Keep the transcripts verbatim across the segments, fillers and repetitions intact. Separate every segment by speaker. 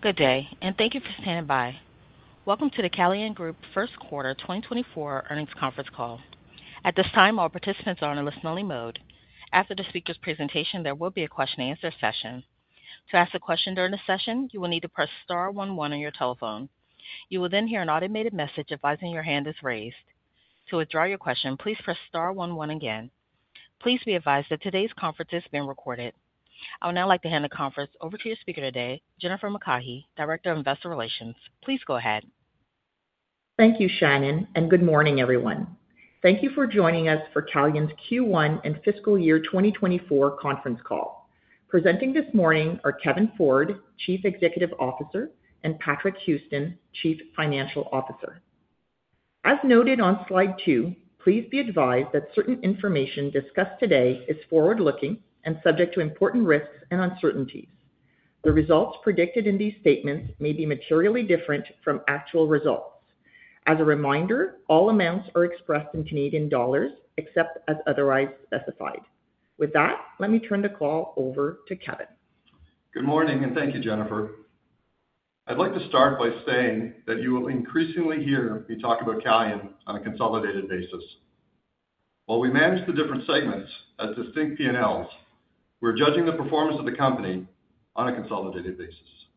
Speaker 1: Good day, and thank you for standing by. Welcome to the Calian Group First Quarter twenty twenty-four Earnings Conference Call. At this time, all participants are in a listen-only mode. After the speaker's presentation, there will be a question-and-answer session. To ask a question during the session, you will need to press star one one on your telephone. You will then hear an automated message advising your hand is raised. To withdraw your question, please press star one one again. Please be advised that today's conference is being recorded. I would now like to hand the conference over to your speaker today, Jennifer McCaughey, Director of Investor Relations. Please go ahead.
Speaker 2: Thank you, Shannon, and good morning, everyone. Thank you for joining us for Calian's Q one and Fiscal Year twenty twenty-four conference call. Presenting this morning are Kevin Ford, Chief Executive Officer, and Patrick Houston, Chief Financial Officer. As noted on slide two, please be advised that certain information discussed today is forward-looking and subject to important risks and uncertainties. The results predicted in these statements may be materially different from actual results. As a reminder, all amounts are expressed in Canadian dollars except as otherwise specified. With that, let me turn the call over to Kevin.
Speaker 3: Good morning, and thank you, Jennifer. I'd like to start by saying that you will increasingly hear me talk about Calian on a consolidated basis. While we manage the different segments as distinct P and Ls, we're judging the performance of the company on a consolidated basis.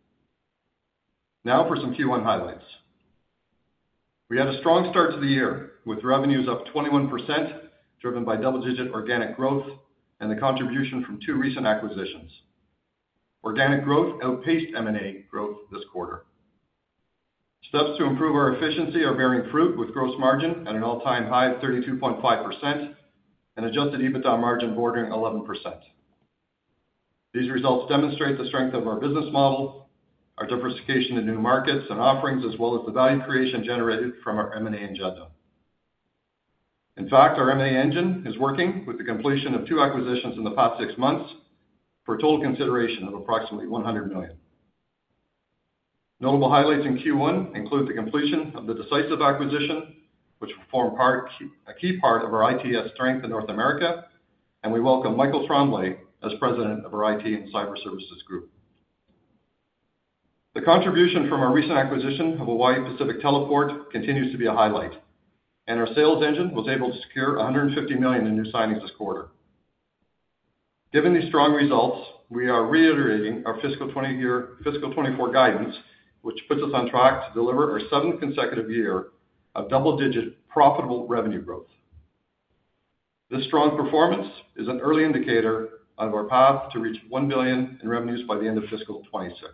Speaker 3: Now for some Q one highlights. We had a strong start to the year, with revenues up twenty-one percent, driven by double-digit organic growth and the contribution from two recent acquisitions. Organic growth outpaced M and A growth this quarter. Steps to improve our efficiency are bearing fruit, with gross margin at an all-time high of thirty-two point five percent and adjusted EBITDA margin bordering eleven percent. These results demonstrate the strength of our business model, our diversification in new markets and offerings, as well as the value creation generated from our M and A agenda. In fact, our M and A engine is working, with the completion of two acquisitions in the past six months for a total consideration of approximately one hundred million dollars. Notable highlights in Q one include the completion of the Decisive acquisition, which will form part, a key part of our I T S strength in North America, and we welcome Michael Tremblay as President of our I T and Cyber Services Group. The contribution from our recent acquisition of Hawaii Pacific Teleport continues to be a highlight, and our sales engine was able to secure one hundred fifty million dollars in new signings this quarter. Given these strong results, we are reiterating our fiscal twenty year, fiscal twenty-four guidance, which puts us on track to deliver our seventh consecutive year of double-digit profitable revenue growth. This strong performance is an early indicator of our path to reach one billion dollars in revenues by the end of fiscal twenty-six.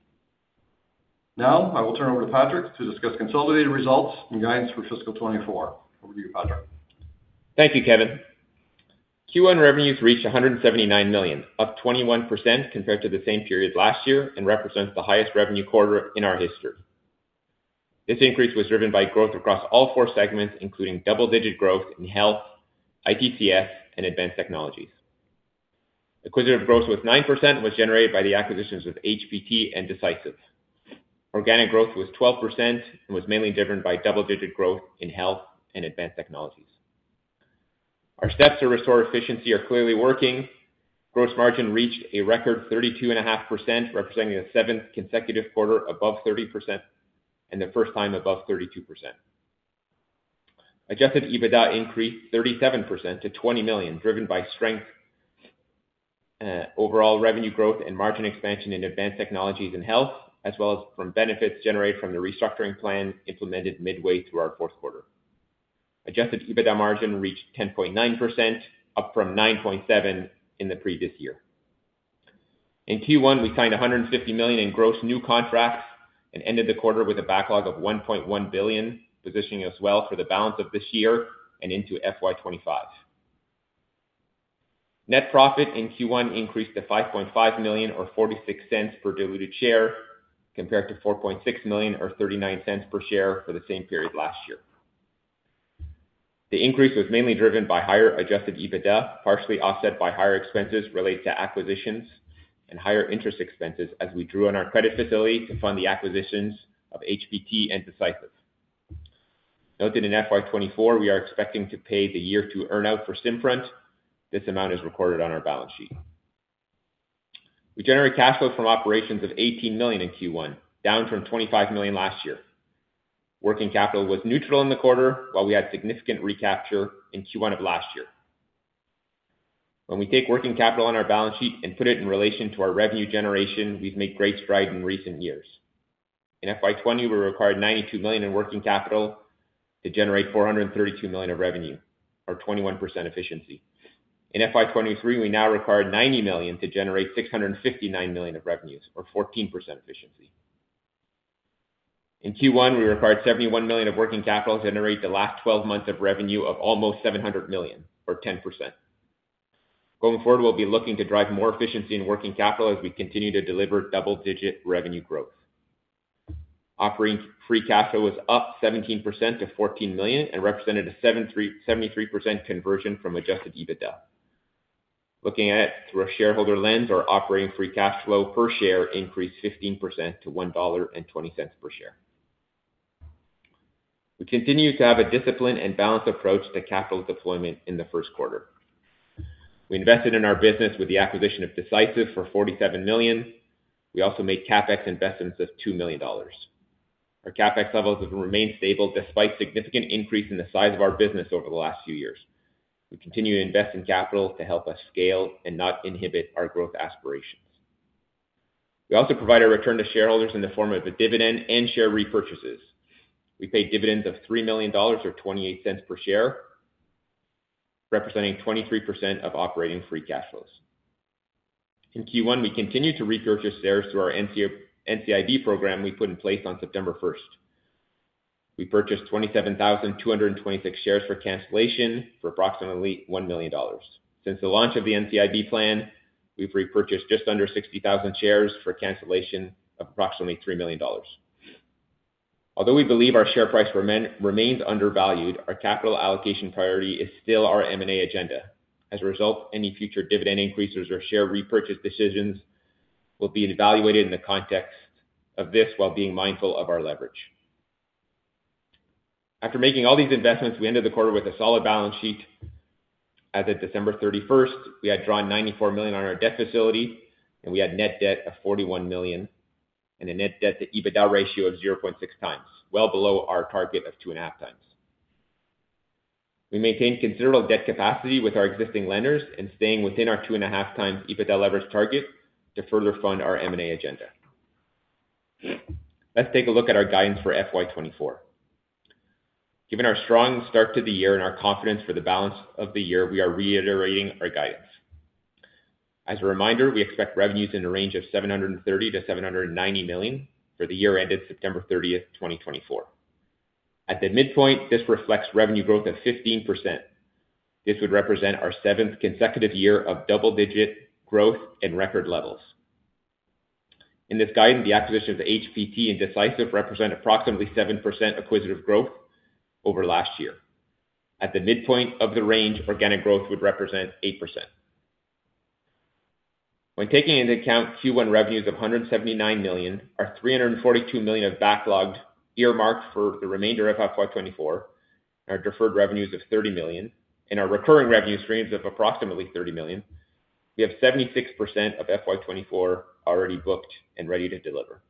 Speaker 3: Now, I will turn over to Patrick to discuss consolidated results and guidance for fiscal twenty-four. Over to you, Patrick.
Speaker 4: Thank you, Kevin. Q one revenues reached one hundred seventy-nine million dollars, up twenty-one percent compared to the same period last year, and represents the highest revenue quarter in our history. This increase was driven by growth across all four segments, including double-digit growth in health, I T C S, and advanced technologies. Acquisitive growth was nine percent, was generated by the acquisitions of H P T and Decisive. Organic growth was twelve percent and was mainly driven by double-digit growth in health and advanced technologies. Our steps to restore efficiency are clearly working. Gross margin reached a record thirty-two point five percent, representing the seventh consecutive quarter above thirty percent and the first time above thirty-two percent. Adjusted EBITDA increased thirty-seven percent to twenty million dollars, driven by strength, uh, overall revenue growth and margin expansion in advanced technologies and health, as well as from benefits generated from the restructuring plan implemented midway through our fourth quarter. Adjusted EBITDA margin reached ten point nine percent, up from nine point seven percent in the previous year. In Q one, we signed one hundred fifty million dollars in gross new contracts and ended the quarter with a backlog of one point one billion dollars, positioning us well for the balance of this year and into F Y twenty-five. Net profit in Q one increased to five point five million dollars or forty-six cents per diluted share, compared to four point six million dollars or thirty-nine cents per share for the same period last year. The increase was mainly driven by higher adjusted EBITDA, partially offset by higher expenses related to acquisitions and higher interest expenses as we drew on our credit facility to fund the acquisitions of H P T and Decisive. Note that in F Y twenty-four, we are expecting to pay the year two earnout for SimFront. This amount is recorded on our balance sheet. We generate cash flow from operations of eighteen million in Q one, down from twenty-five million last year. Working capital was neutral in the quarter, while we had significant recapture in Q one of last year. When we take working capital on our balance sheet and put it in relation to our revenue generation, we've made great strides in recent years. In F Y twenty, we required ninety-two million in working capital to generate four hundred thirty-two million of revenue, or twenty-one percent efficiency. In F Y twenty-three, we now require ninety million to generate six hundred fifty-nine million of revenues, or fourteen percent efficiency. In Q one, we required seventy-one million of working capital to generate the last twelve months of revenue of almost seven hundred million, or ten percent. Going forward, we'll be looking to drive more efficiency in working capital as we continue to deliver double-digit revenue growth. Operating free cash flow was up seventeen percent to fourteen million and represented a seventy-three percent conversion from adjusted EBITDA. Looking at it through a shareholder lens, our operating free cash flow per share increased fifteen percent to one dollar and twenty cents per share. We continue to have a disciplined and balanced approach to capital deployment in the first quarter. We invested in our business with the acquisition of Decisive for forty-seven million. We also made CapEx investments of two million dollars. Our CapEx levels have remained stable despite significant increase in the size of our business over the last few years. We continue to invest in capital to help us scale and not inhibit our growth aspirations. We also provide a return to shareholders in the form of a dividend and share repurchases. We paid dividends of three million dollars or twenty-eight cents per share, representing twenty-three percent of operating free cash flows. In Q one, we continued to repurchase shares through our N C I B program we put in place on September first. We purchased twenty-seven thousand two hundred twenty-six shares for cancellation for approximately one million dollars. Since the launch of the N C I B plan, we've repurchased just under sixty thousand shares for cancellation of approximately three million dollars. Although we believe our share price remain, remains undervalued, our capital allocation priority is still our M and A agenda. As a result, any future dividend increases or share repurchase decisions will be evaluated in the context of this while being mindful of our leverage. After making all these investments, we ended the quarter with a solid balance sheet. As of December thirty-first, we had drawn ninety-four million on our debt facility, and we had net debt of forty-one million and a net debt to EBITDA ratio of zero point six times, well below our target of two point five times. We maintained considerable debt capacity with our existing lenders and staying within our two point five times EBITDA leverage target to further fund our M and A agenda. Let's take a look at our guidance for F Y twenty-four. Given our strong start to the year and our confidence for the balance of the year, we are reiterating our guidance. As a reminder, we expect revenues in the range of seven hundred thirty to seven hundred ninety million for the year ended September thirtieth, twenty twenty-four. At the midpoint, this reflects revenue growth of fifteen percent. This would represent our seventh consecutive year of double-digit growth and record levels. In this guidance, the acquisition of H P T and Decisive represent approximately seven percent acquisitive growth over last year. At the midpoint of the range, organic growth would represent eight percent. When taking into account Q one revenues of one hundred seventy-nine million, our three hundred forty-two million of backlogged earmarked for the remainder of F Y twenty-four, our deferred revenues of thirty million, and our recurring revenue streams of approximately thirty million, we have seventy-six percent of F Y twenty-four already booked and ready to deliver.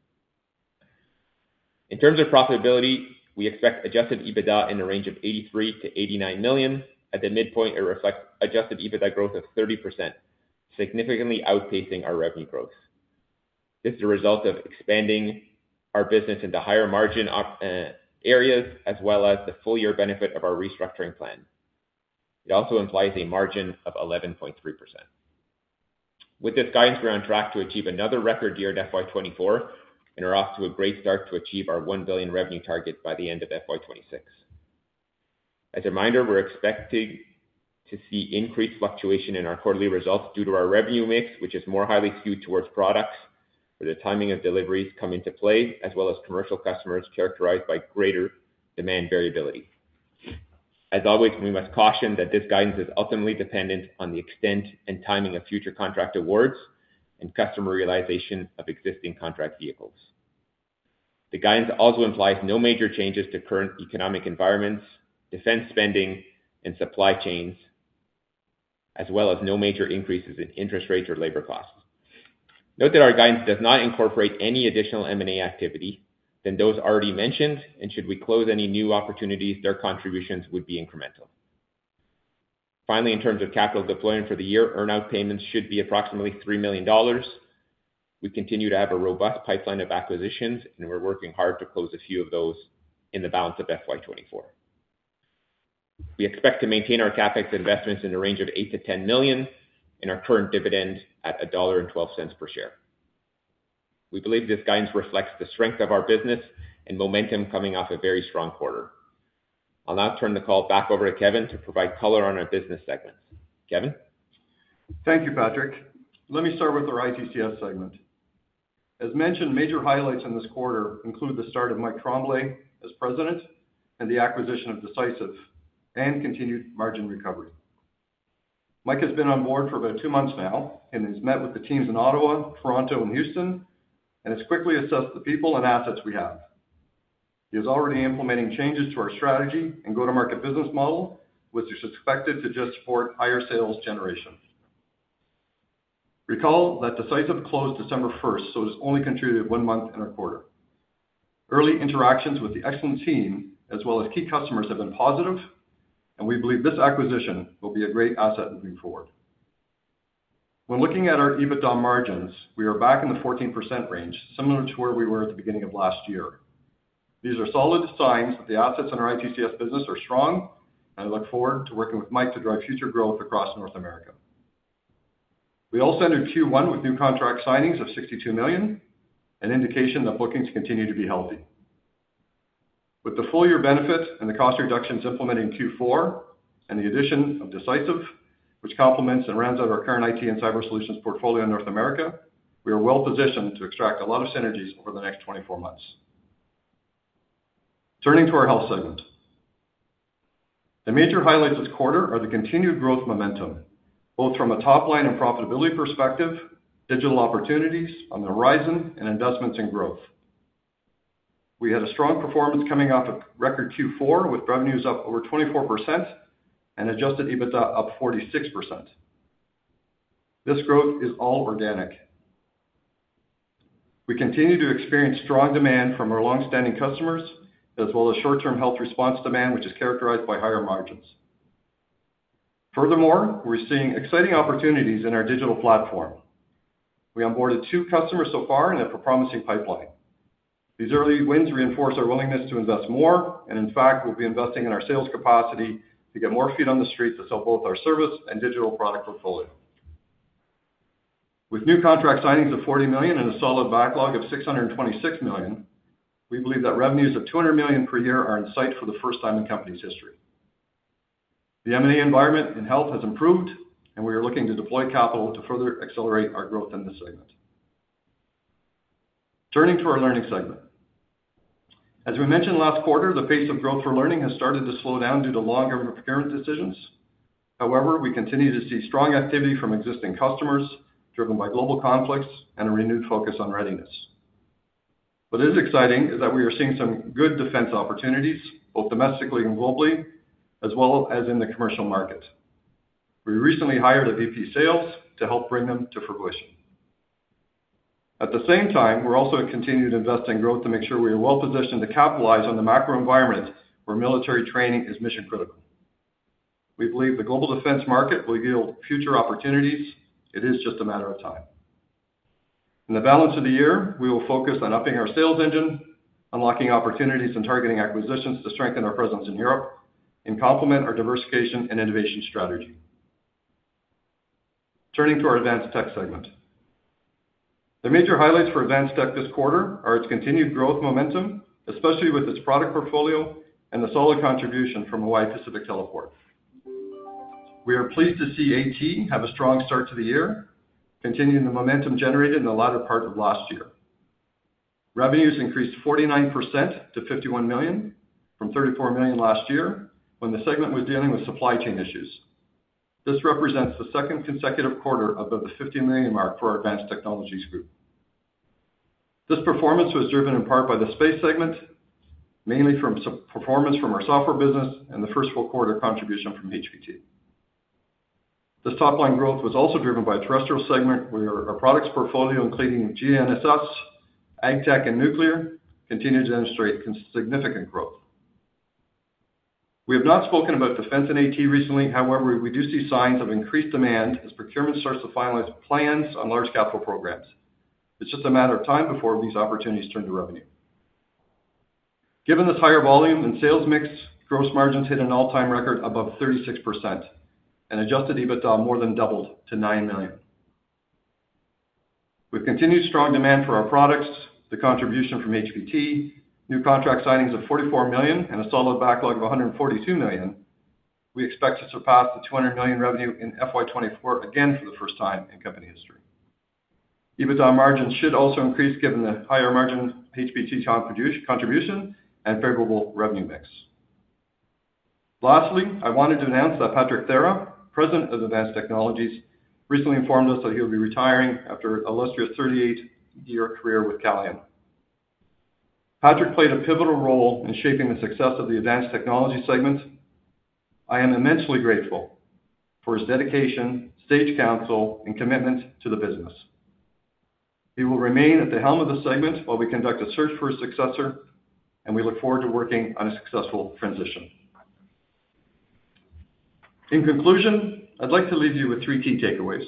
Speaker 4: In terms of profitability, we expect adjusted EBITDA in the range of eighty-three to eighty-nine million. At the midpoint, it reflects adjusted EBITDA growth of thirty percent, significantly outpacing our revenue growth. This is a result of expanding our business into higher margin op- uh, areas, as well as the full year benefit of our restructuring plan. It also implies a margin of eleven point three percent. With this guidance, we're on track to achieve another record year in F Y twenty-four and are off to a great start to achieve our one billion revenue target by the end of F Y twenty-six. As a reminder, we're expecting to see increased fluctuation in our quarterly results due to our revenue mix, which is more highly skewed towards products, where the timing of deliveries come into play, as well as commercial customers characterized by greater demand variability. As always, we must caution that this guidance is ultimately dependent on the extent and timing of future contract awards and customer realization of existing contract vehicles. The guidance also implies no major changes to current economic environments, defense spending, and supply chains, as well as no major increases in interest rates or labor costs. Note that our guidance does not incorporate any additional M and A activity than those already mentioned, and should we close any new opportunities, their contributions would be incremental. Finally, in terms of capital deployment for the year, earnout payments should be approximately three million dollars. We continue to have a robust pipeline of acquisitions, and we're working hard to close a few of those in the balance of F Y twenty-four. We expect to maintain our CapEx investments in the range of eight to ten million, and our current dividend at one dollar and twelve cents per share. We believe this guidance reflects the strength of our business and momentum coming off a very strong quarter. I'll now turn the call back over to Kevin to provide color on our business segments. Kevin?
Speaker 3: Thank you, Patrick. Let me start with our I T C S segment. As mentioned, major highlights in this quarter include the start of Mike Tremblay as president and the acquisition of Decisive and continued margin recovery. Mike has been on board for about two months now and has met with the teams in Ottawa, Toronto, and Houston, and has quickly assessed the people and assets we have. He is already implementing changes to our strategy and go-to-market business model, which is expected to just support higher sales generation. Recall that Decisive closed December first, so it has only contributed one month in our quarter. Early interactions with the excellent team, as well as key customers, have been positive, and we believe this acquisition will be a great asset moving forward. When looking at our EBITDA margins, we are back in the fourteen percent range, similar to where we were at the beginning of last year. These are solid signs that the assets in our I T C S business are strong, and I look forward to working with Mike to drive future growth across North America. We also entered Q one with new contract signings of sixty-two million, an indication that bookings continue to be healthy. With the full year benefit and the cost reductions implemented in Q four and the addition of Decisive, which complements and rounds out our current I T and cyber solutions portfolio in North America, we are well positioned to extract a lot of synergies over the next twenty-four months. Turning to our health segment. The major highlights this quarter are the continued growth momentum, both from a top line and profitability perspective, digital opportunities on the horizon, and investments in growth. We had a strong performance coming off of record Q four with revenues up over twenty-four percent and adjusted EBITDA up forty-six percent. This growth is all organic. We continue to experience strong demand from our long-standing customers, as well as short-term health response demand, which is characterized by higher margins. Furthermore, we're seeing exciting opportunities in our digital platform. We onboarded two customers so far and have a promising pipeline. These early wins reinforce our willingness to invest more, and in fact, we'll be investing in our sales capacity to get more feet on the street to sell both our service and digital product portfolio. With new contract signings of forty million and a solid backlog of six hundred twenty-six million, we believe that revenues of two hundred million per year are in sight for the first time in company's history. The M and A environment in health has improved, and we are looking to deploy capital to further accelerate our growth in this segment. Turning to our learning segment. As we mentioned last quarter, the pace of growth for learning has started to slow down due to longer procurement decisions. However, we continue to see strong activity from existing customers, driven by global conflicts and a renewed focus on readiness. What is exciting is that we are seeing some good defense opportunities, both domestically and globally, as well as in the commercial market. We recently hired a V P sales to help bring them to fruition. At the same time, we're also continuing to invest in growth to make sure we are well positioned to capitalize on the macro environment where military training is mission critical. We believe the global defense market will yield future opportunities. It is just a matter of time. In the balance of the year, we will focus on upping our sales engine, unlocking opportunities and targeting acquisitions to strengthen our presence in Europe, and complement our diversification and innovation strategy. Turning to our advanced tech segment. The major highlights for advanced tech this quarter are its continued growth momentum, especially with its product portfolio and the solid contribution from Hawaii Pacific Teleport. We are pleased to see AT have a strong start to the year, continuing the momentum generated in the latter part of last year. Revenues increased forty-nine percent to fifty-one million from thirty-four million last year, when the segment was dealing with supply chain issues. This represents the second consecutive quarter above the fifty million mark for our Advanced Technologies Group. This performance was driven in part by the space segment, mainly from performance from our software business and the first full quarter contribution from H P T. This top-line growth was also driven by a terrestrial segment where our products portfolio, including G N S S, AgTech, and nuclear, continued to demonstrate significant growth. We have not spoken about defense and AT recently. However, we do see signs of increased demand as procurement starts to finalize plans on large capital programs. It's just a matter of time before these opportunities turn to revenue. Given this higher volume and sales mix, gross margins hit an all-time record above thirty-six percent, and adjusted EBITDA more than doubled to nine million dollars. With continued strong demand for our products, the contribution from H P T, new contract signings of forty-four million dollars, and a solid backlog of one hundred forty-two million dollars, we expect to surpass the two hundred million dollars revenue in F Y twenty-four again for the first time in company history. EBITDA margins should also increase given the higher margin H P T contribution and favorable revenue mix. Lastly, I wanted to announce that Patrick Thera, President of Advanced Technologies, recently informed us that he will be retiring after an illustrious thirty-eight-year career with Calian. Patrick played a pivotal role in shaping the success of the Advanced Technology segment. I am immensely grateful for his dedication, sage counsel, and commitment to the business. He will remain at the helm of the segment while we conduct a search for a successor, and we look forward to working on a successful transition. In conclusion, I'd like to leave you with three key takeaways.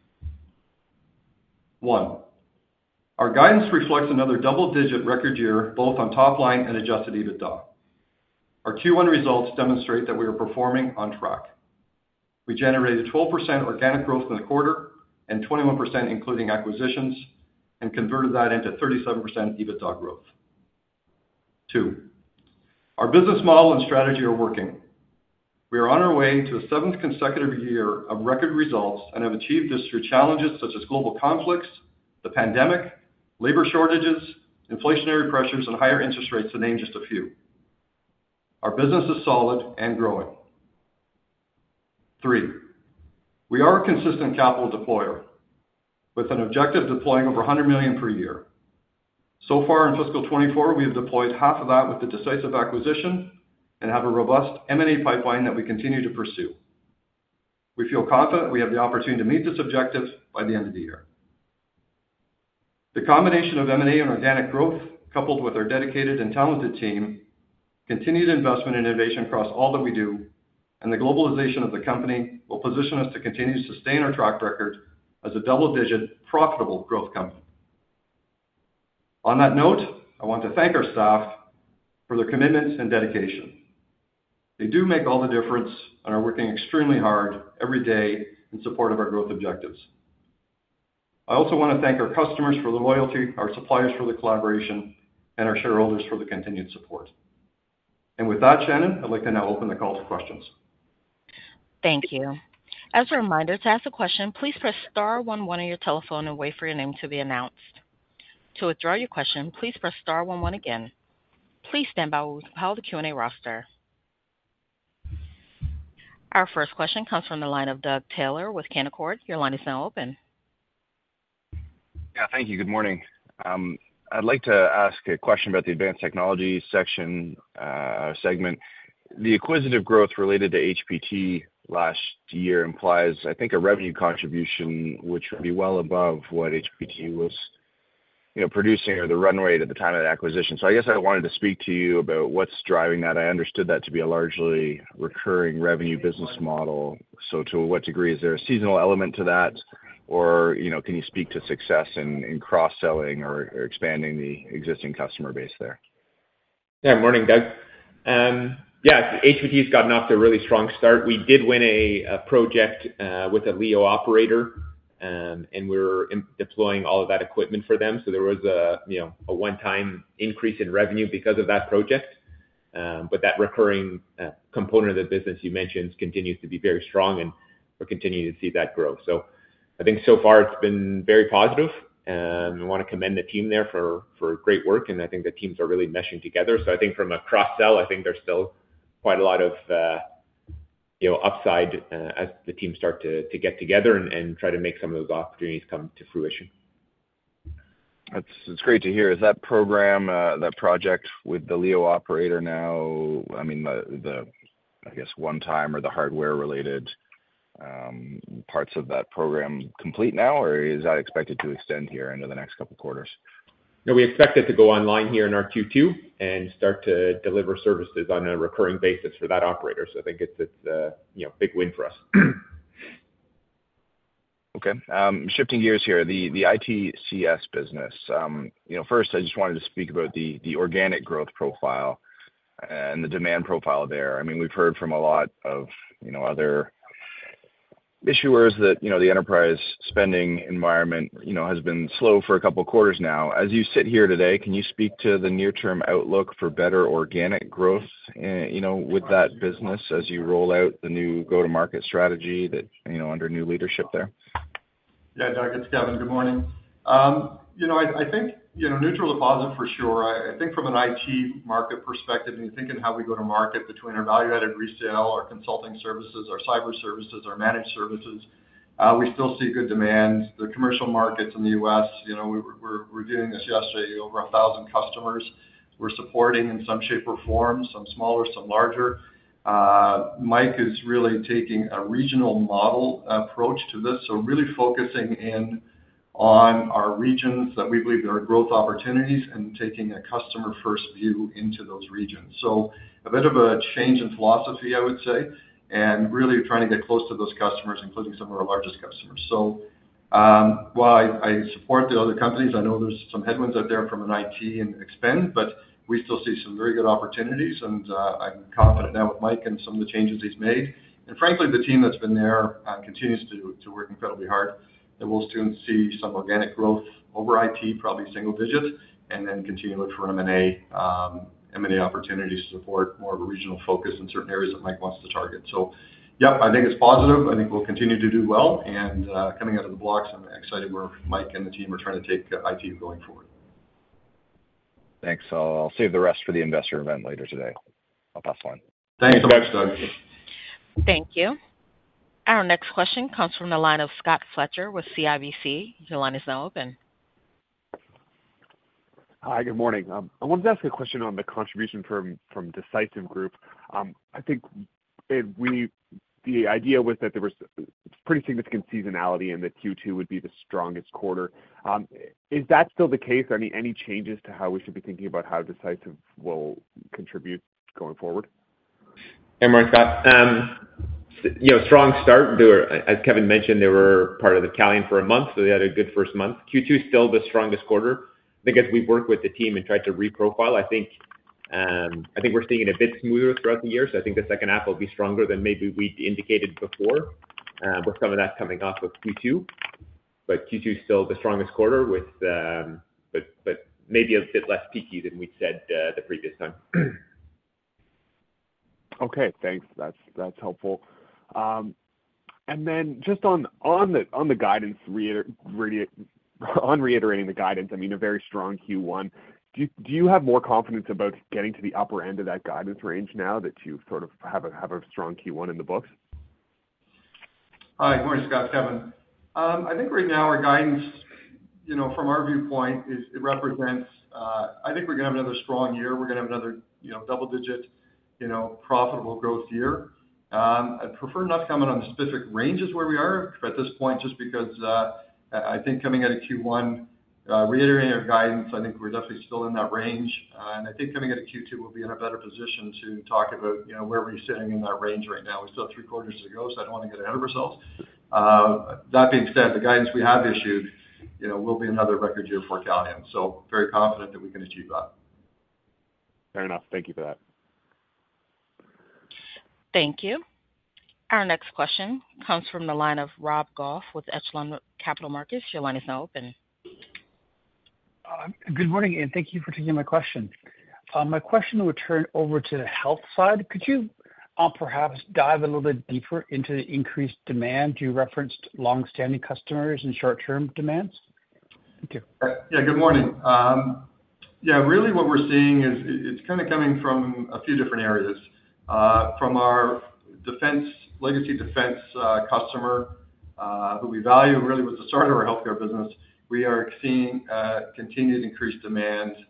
Speaker 3: One, our guidance reflects another double-digit record year, both on top line and adjusted EBITDA. Our Q one results demonstrate that we are performing on track. We generated twelve percent organic growth in the quarter and twenty-one percent including acquisitions, and converted that into thirty-seven percent EBITDA growth. Two, our business model and strategy are working. We are on our way to a seventh consecutive year of record results and have achieved this through challenges such as global conflicts, the pandemic, labor shortages, inflationary pressures, and higher interest rates, to name just a few. Our business is solid and growing. Three, we are a consistent capital deployer with an objective deploying over one hundred million dollars per year. So far in fiscal twenty-four, we have deployed half of that with the Decisive acquisition and have a robust M and A pipeline that we continue to pursue. We feel confident we have the opportunity to meet this objective by the end of the year. The combination of M and A and organic growth, coupled with our dedicated and talented team, continued investment in innovation across all that we do, and the globalization of the company will position us to continue to sustain our track record as a double-digit, profitable growth company. On that note, I want to thank our staff for their commitment and dedication. They do make all the difference and are working extremely hard every day in support of our growth objectives. I also want to thank our customers for the loyalty, our suppliers for the collaboration, and our shareholders for the continued support. And with that, Shannon, I'd like to now open the call to questions.
Speaker 1: Thank you. As a reminder, to ask a question, please press star one one on your telephone and wait for your name to be announced. To withdraw your question, please press star one one again. Please stand by while we compile the Q and A roster. Our first question comes from the line of Doug Taylor with Canaccord. Your line is now open.
Speaker 5: Yeah, thank you. Good morning. Um, I'd like to ask a question about the Advanced Technology section uh, segment. The acquisitive growth related to H P T last year implies, I think, a revenue contribution which would be well above what H P T was, you know, producing, or the run rate at the time of the acquisition. So I guess I wanted to speak to you about what's driving that. I understood that to be a largely recurring revenue business model. So to what degree is there a seasonal element to that? Or, you know, can you speak to success in, in cross-selling or, or expanding the existing customer base there?
Speaker 4: Yeah, morning, Doug. Um, yeah, H P T's gotten off to a really strong start. We did win a, a project uh, with a LEO operator, um, and we we're in, deploying all of that equipment for them. So there was a, you know, a one-time increase in revenue because of that project. Um, but that recurring uh, component of the business you mentioned continues to be very strong, and we're continuing to see that grow. So I think so far it's been very positive. Um, I want to commend the team there for, for great work, and I think the teams are really meshing together. So I think from a cross-sell, I think there's still quite a lot of uh, you know upside uh, as the teams start to, to get together and, and try to make some of those opportunities come to fruition.
Speaker 5: That's it's great to hear. Is that program, uh, that project with the LEO operator now, I mean, the, the I guess, one-time or the hardware-related um, parts of that program complete now, or is that expected to extend here into the next couple of quarters?
Speaker 4: No, we expect it to go online here in our Q two and start to deliver services on a recurring basis for that operator. So I think it's it's a you know big win for us.
Speaker 5: Okay. Um, shifting gears here, the the I T C S business. Um, you know, first I just wanted to speak about the the organic growth profile and the demand profile there. I mean, we've heard from a lot of you know other issuers that, you know, the enterprise spending environment, you know, has been slow for a couple of quarters now. As you sit here today, can you speak to the near-term outlook for better organic growth, uh, you know, with that business as you roll out the new go-to-market strategy that, you know, under new leadership there?
Speaker 3: Yeah, Doug, it's Kevin. Good morning. Um, you know, I, I think, you know, neutral to positive for sure. I, I think from an I T market perspective, and you think in how we go to market between our value-added resale, our consulting services, our cyber services, our managed services, uh, we still see good demand. The commercial markets in the U S, you know, we were, we're reviewing this yesterday, over a thousand customers we're supporting in some shape or form, some smaller, some larger. Uh, Mike is really taking a regional model approach to this, so really focusing in on our regions that we believe there are growth opportunities and taking a customer-first view into those regions. So a bit of a change in philosophy, I would say, and really trying to get close to those customers, including some of our largest customers. So um, while I, I support the other companies, I know there's some headwinds out there from an I T and expend, but we still see some very good opportunities, and uh, I'm confident now with Mike and some of the changes he's made. And frankly, the team that's been there uh, continues to, to work incredibly hard. And we'll soon see some organic growth over I T, probably single digit, and then continue to look for M and A, um, M and A opportunities to support more of a regional focus in certain areas that Mike wants to target. So, yep, I think it's positive. I think we'll continue to do well. And uh, coming out of the blocks, I'm excited where Mike and the team are trying to take uh, I T going forward.
Speaker 5: Thanks. I'll, I'll save the rest for the investor event later today. I'll pass the line.
Speaker 3: Thanks so much, Doug.
Speaker 1: Thank you. Our next question comes from the line of Scott Fletcher with C I B C. Your line is now open.
Speaker 6: Hi, good morning. Um, I wanted to ask a question on the contribution from, from Decisive Group. Um, I think it, we the idea was that there was pretty significant seasonality and that Q two would be the strongest quarter. Um, is that still the case? Any any changes to how we should be thinking about how Decisive will contribute going forward?
Speaker 4: Hey, morning, Scott. Um, you know, strong start. They were, as Kevin mentioned, they were part of the Calian for a month, so they had a good first month. Q two is still the strongest quarter. I think as we've worked with the team and tried to reprofile, I think um, I think we're seeing it a bit smoother throughout the year. So I think the second half will be stronger than maybe we indicated before, uh, with some of that coming off of Q two. But Q two is still the strongest quarter, with um, but but maybe a bit less peaky than we said uh, the previous time.
Speaker 6: Okay, thanks. That's that's helpful. Um, and then just on on the on the guidance, reiter, reiter, on reiterating the guidance. I mean, a very strong Q one. Do you, do you have more confidence about getting to the upper end of that guidance range now that you sort of have a have a strong Q one in the books?
Speaker 3: Hi, good morning, Scott. Kevin. Um, I think right now our guidance, you know, from our viewpoint, is it represents. Uh, I think we're going to have another strong year. We're going to have another, you know, double-digit, you know, profitable growth year. Um, I'd prefer not to comment on the specific ranges where we are at this point, just because uh, I think coming out of Q one, uh, reiterating our guidance, I think we're definitely still in that range. Uh, and I think coming out of Q two, we'll be in a better position to talk about, you know, where we're sitting in that range right now. We still have three quarters to go, so I don't want to get ahead of ourselves. Uh, that being said, the guidance we have issued, you know, will be another record year for Calian. So very confident that we can achieve that.
Speaker 6: Fair enough. Thank you for that.
Speaker 1: Thank you. Our next question comes from the line of Rob Goff with Echelon Capital Markets. Your line is now open.
Speaker 7: Uh, good morning, and thank you for taking my question. Uh, my question would turn over to the health side. Could you uh, perhaps dive a little bit deeper into the increased demand? You referenced long-standing customers and short-term demands. Thank you.
Speaker 3: Yeah, good morning. Um, yeah, really what we're seeing is it's kind of coming from a few different areas. Uh, from our defense, legacy defense uh, customer, uh, who we value, really was the start of our healthcare business. We are seeing uh, continued increased demand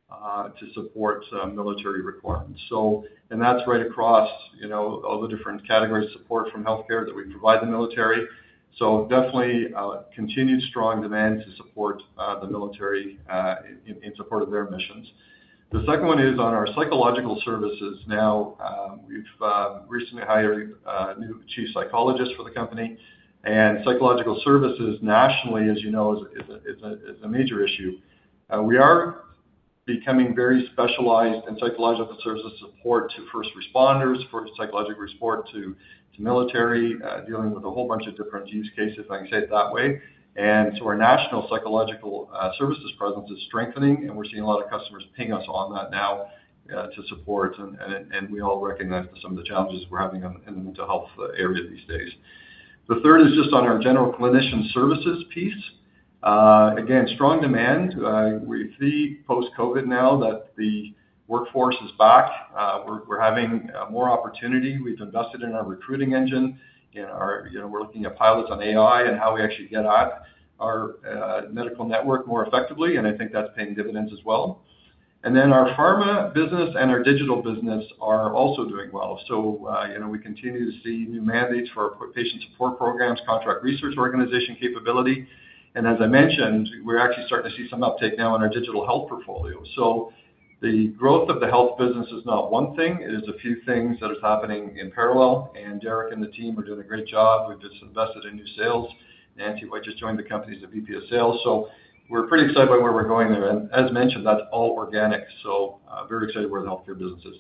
Speaker 3: uh, to support uh, military requirements. So, and that's right across, you know, all the different categories of support from healthcare that we provide the military. So definitely uh, continued strong demand to support uh, the military uh, in, in support of their missions. The second one is on our psychological services. Now, um, we've uh, recently hired a new chief psychologist for the company, and psychological services nationally, as you know, is, is, a, is, a, is a major issue. Uh, we are becoming very specialized in psychological services support to first responders, for psychological support to, to military, uh, dealing with a whole bunch of different use cases, if I can say it that way. And so our national psychological uh, services presence is strengthening, and we're seeing a lot of customers ping us on that now uh, to support, and, and, and we all recognize some of the challenges we're having in, in the mental health area these days. The third is just on our general clinician services piece. Uh, again, strong demand. Uh, we see post-COVID now that the workforce is back. Uh, we're, we're having uh, more opportunity. We've invested in our recruiting engine. In our, you know, we're looking at pilots on A I and how we actually get at our uh, medical network more effectively, and I think that's paying dividends as well. And then our pharma business and our digital business are also doing well. So, uh, you know, we continue to see new mandates for our patient support programs, contract research organization capability. And as I mentioned, we're actually starting to see some uptake now in our digital health portfolio. So the growth of the health business is not one thing. It is a few things that is happening in parallel, and Derek and the team are doing a great job. We've just invested in new sales. Nancy White just joined the company as a V P of sales. So we're pretty excited about where we're going there. And as mentioned, that's all organic. So uh, very excited where the healthcare business is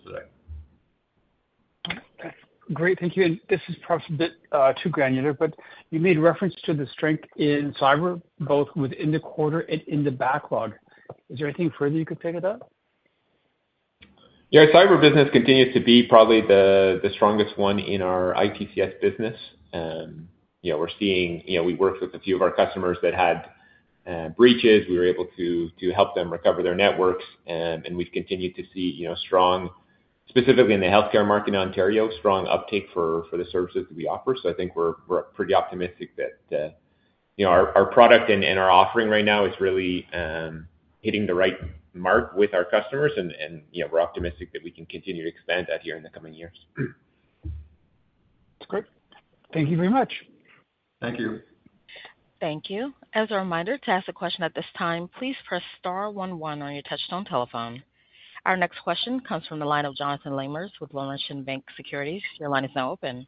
Speaker 3: today.
Speaker 7: Okay. Great, thank you. And this is perhaps a bit uh, too granular, but you made reference to the strength in cyber, both within the quarter and in the backlog. Is there anything further you could say to that?
Speaker 4: Yeah, our cyber business continues to be probably the, the strongest one in our I T C S business. Um, you know, we're seeing, you know, we worked with a few of our customers that had uh, breaches. We were able to to help them recover their networks, um, and we've continued to see, you know, strong, specifically in the healthcare market in Ontario, strong uptake for, for the services that we offer. So I think we're we're pretty optimistic that, uh, you know, our, our product and, and our offering right now is really um, hitting the right mark with our customers, and, and you know, we're optimistic that we can continue to expand that here in the coming years.
Speaker 7: That's great. Thank you very much.
Speaker 3: Thank you.
Speaker 1: Thank you. As a reminder, to ask a question at this time, please press star one one on your touchtone telephone. Our next question comes from the line of Jonathan Lamers with Laurentian Bank Securities. Your line is now open.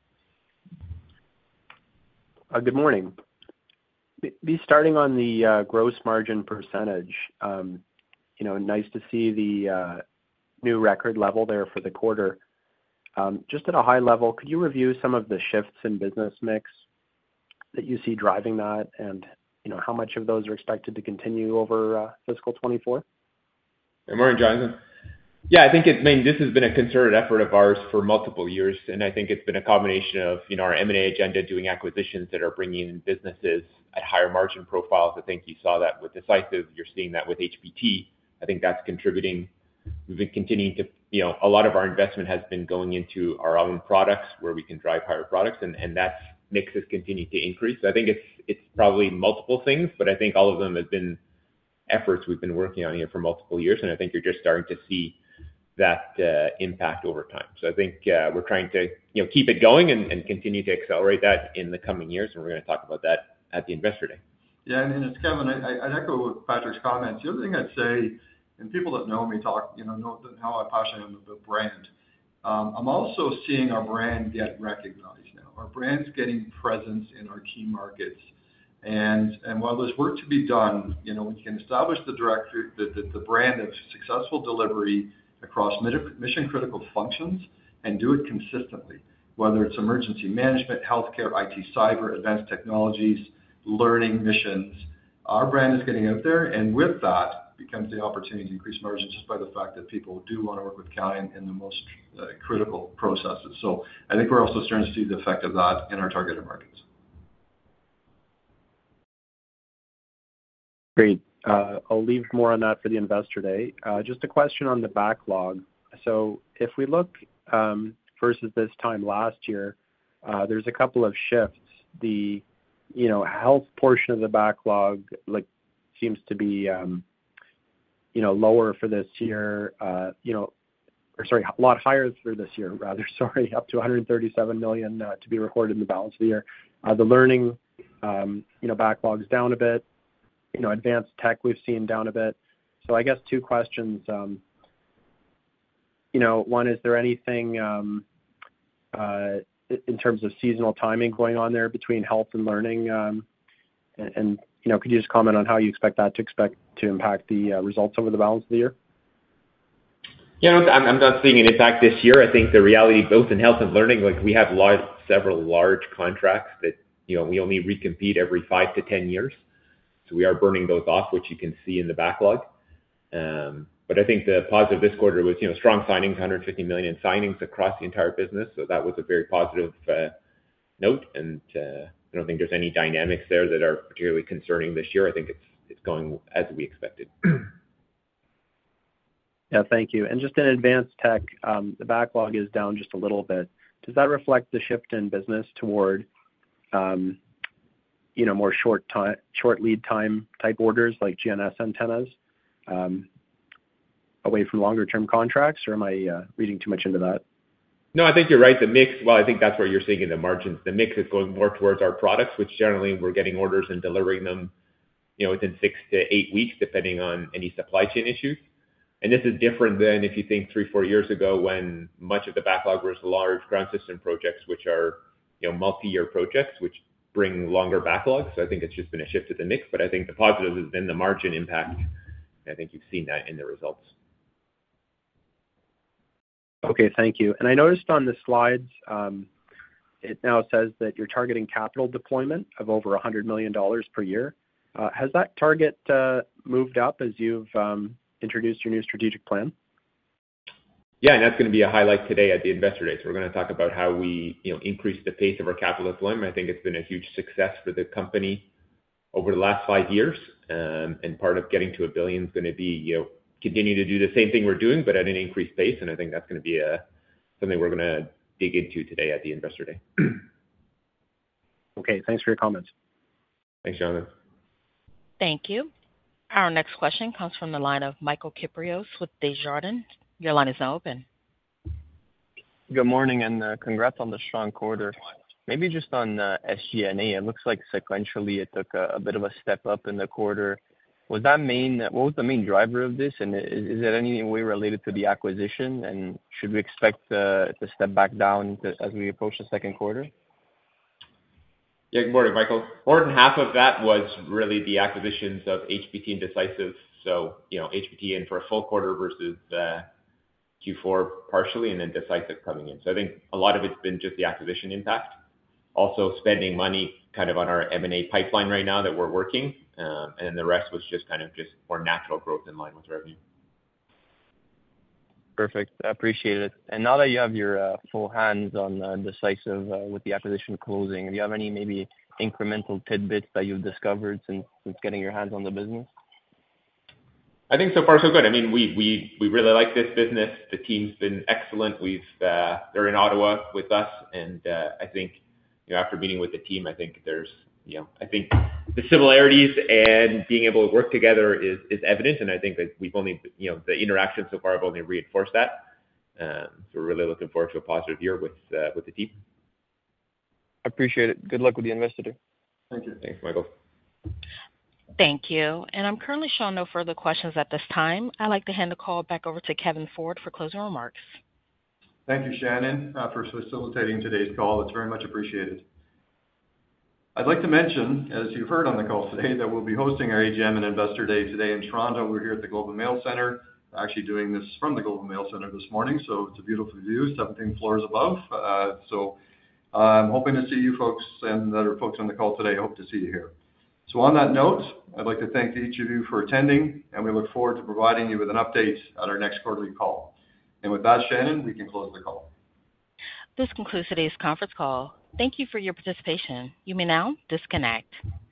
Speaker 8: Uh, good morning. Be starting on the uh, gross margin percentage. Um, you know, nice to see the uh, new record level there for the quarter. Um, just at a high level, could you review some of the shifts in business mix that you see driving that, and you know, how much of those are expected to continue over uh, fiscal twenty-four?
Speaker 4: Good morning, Jonathan. Yeah, I think it, I mean, this has been a concerted effort of ours for multiple years, and I think it's been a combination of, you know, our M and A agenda, doing acquisitions that are bringing in businesses at higher margin profiles. I think you saw that with Decisive. You're seeing that with H P T. I think that's contributing. We've been continuing to, you know, a lot of our investment has been going into our own products where we can drive higher products, and, and that mix has continued to increase. So I think it's it's probably multiple things, but I think all of them have been efforts we've been working on here for multiple years, and I think you're just starting to see that uh, impact over time. So I think uh, we're trying to, you know, keep it going and, and continue to accelerate that in the coming years, and we're going to talk about that at the Investor Day.
Speaker 3: Yeah, and, and it's Kevin. I, I'd echo Patrick's comments. The other thing I'd say, and people that know me talk, you know, know how I passionate am about brand. Um, I'm also seeing our brand get recognized now. Our brand's getting presence in our key markets. And and while there's work to be done, you know, we can establish the directory, the, the, the brand of successful delivery across mission critical functions and do it consistently, whether it's emergency management, healthcare, I T, cyber, advanced technologies, learning missions. Our brand is getting out there, and with that becomes the opportunity to increase margins just by the fact that people do want to work with Calian in the most uh, critical processes. So I think we're also starting to see the effect of that in our targeted markets.
Speaker 8: Great. Uh, I'll leave more on that for the Investor Day. Uh, just a question on the backlog. So if we look um, versus this time last year, uh, there's a couple of shifts. The, you know, health portion of the backlog like seems to be, um, you know, lower for this year, uh, you know, or sorry, a lot higher for this year, rather, sorry, up to one hundred thirty-seven million uh, to be recorded in the balance of the year. Uh, the learning, um, you know, backlog's down a bit. You know, advanced tech we've seen down a bit. So I guess two questions. Um, you know, one, is there anything um, uh, in terms of seasonal timing going on there between health and learning? Um, and, and, you know, could you just comment on how you expect that to expect to impact the uh, results over the balance of the year?
Speaker 4: Yeah, no, I'm, I'm not seeing an impact this year. I think the reality, both in health and learning, like we have large, several large contracts that, you know, we only recompete every five to ten years. So we are burning those off, which you can see in the backlog. Um, but I think the positive this quarter was, you know, strong signings, one hundred fifty million in signings across the entire business. So that was a very positive uh, note. And uh, I don't think there's any dynamics there that are particularly concerning this year. I think it's it's going as we expected.
Speaker 8: Yeah, thank you. And just in advanced tech, um, the backlog is down just a little bit. Does that reflect the shift in business toward, um, you know, more short time, short lead time type orders like G N S antennas, um, away from longer term contracts, or am I uh, reading too much into that?
Speaker 4: No, I think you're right. The mix, well, I think that's where you're seeing in the margins. The mix is going more towards our products, which generally we're getting orders and delivering them, you know, within six to eight weeks, depending on any supply chain issues. And this is different than if you think three, four years ago when much of the backlog was large ground system projects, which are, you know, multi-year projects, which bring longer backlogs. So I think it's just been a shift to the mix, but I think the positive has been the margin impact. I think you've seen that in the results.
Speaker 8: Okay, thank you. And I noticed on the slides, um, it now says that you're targeting capital deployment of over one hundred million dollars per year. Uh, has that target uh, moved up as you've um, introduced your new strategic plan?
Speaker 4: Yeah, and that's going to be a highlight today at the Investor Day. So we're going to talk about how we, you know, increase the pace of our capital deployment. I think it's been a huge success for the company over the last five years. Um, and part of getting to a billion is going to be, you know, continue to do the same thing we're doing, but at an increased pace. And I think that's going to be a, something we're going to dig into today at the Investor Day.
Speaker 8: Okay, thanks for your comments.
Speaker 4: Thanks, Jonathan.
Speaker 1: Thank you. Our next question comes from the line of Michael Kypreos with Desjardins. Your line is now open.
Speaker 9: Good morning, and uh, congrats on the strong quarter. Maybe just on uh, S G and A, it looks like sequentially it took a, a bit of a step up in the quarter. Was that main? What was the main driver of this, and is, is it any way related to the acquisition? And should we expect uh, to step back down to, as we approach the second quarter?
Speaker 4: Yeah, good morning, Michael. More than half of that was really the acquisitions of H P T and Decisive. So, you know, H P T in for a full quarter versus uh, Q four partially, and then Decisive coming in. So I think a lot of it's been just the acquisition impact. Also spending money kind of on our M and A pipeline right now that we're working. Um, and then the rest was just kind of just more natural growth in line with revenue.
Speaker 9: Perfect. I appreciate it. And now that you have your uh, full hands on uh, Decisive uh, with the acquisition closing, do you have any maybe incremental tidbits that you've discovered since, since getting your hands on the business?
Speaker 4: I think so far so good. I mean, we we we really like this business. The team's been excellent. We've uh, they're in Ottawa with us, and uh, I think, you know, after meeting with the team, I think there's, you know, I think the similarities and being able to work together is is evident, and I think that we've only, you know, the interactions so far have only reinforced that. Um, so we're really looking forward to a positive year with uh, with the team.
Speaker 9: I appreciate it. Good luck with the Investor Day.
Speaker 3: Thank you.
Speaker 4: Thanks, Michael.
Speaker 1: Thank you. And I'm currently showing no further questions at this time. I'd like to hand the call back over to Kevin Ford for closing remarks.
Speaker 3: Thank you, Shannon, uh, for facilitating today's call. It's very much appreciated. I'd like to mention, as you've heard on the call today, that we'll be hosting our A G M and Investor Day today in Toronto. We're here at the Globe and Mail Center, actually doing this from the Globe and Mail Center this morning, so it's a beautiful view, seventeen floors above. Uh, so uh, I'm hoping to see you folks and that are folks on the call today. I hope to see you here. So on that note, I'd like to thank each of you for attending, and we look forward to providing you with an update at our next quarterly call. And with that, Shannon, we can close the call.
Speaker 1: This concludes today's conference call. Thank you for your participation. You may now disconnect.